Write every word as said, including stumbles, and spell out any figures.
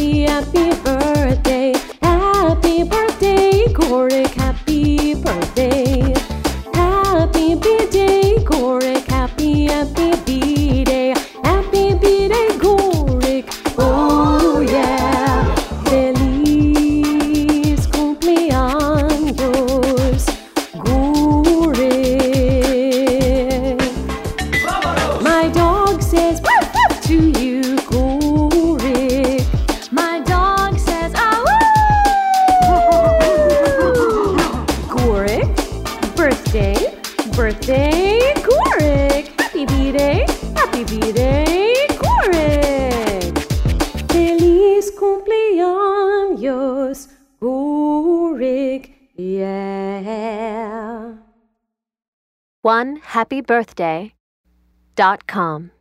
happy, happy birthday. Happy birthday, Gorik, happy birthday. Happy B-Day, Gorik, happy, happy B-Day. Happy B-Day, Gorik, oh yeah. Feliz cumpleaños, Gorik. My dog says woof woof to you, Gorik. My dog says ah woo. Gorik, birthday, birthday, Gorik. Happy B-Day, happy B-Day, Gorik. Feliz cumpleaños, Gorik, yeah. one happy birthday dot com